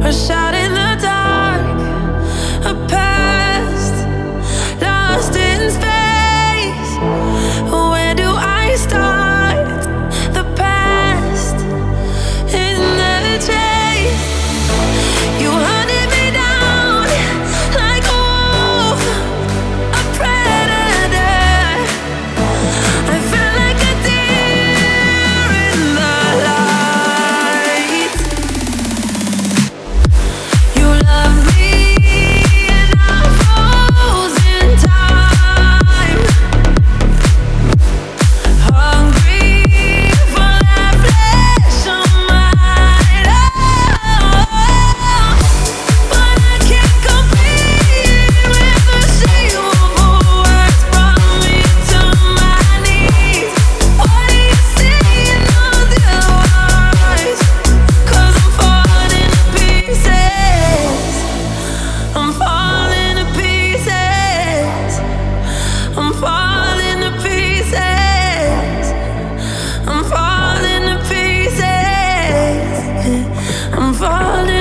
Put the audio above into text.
a shot in the dark, a past lost in space. Where do I start? The past in the chase. You hunted me down like a wolf, a predator. I felt like a deer in the light. You love me and I froze in time, hungry for that flesh of mine. But I can't compete with the shape of words brought me to my knees. What do you see in those yellow eyes? 'Cause I'm falling to pieces. I'm falling to pieces. I'm falling to pieces. I'm falling to pieces. I'm falling.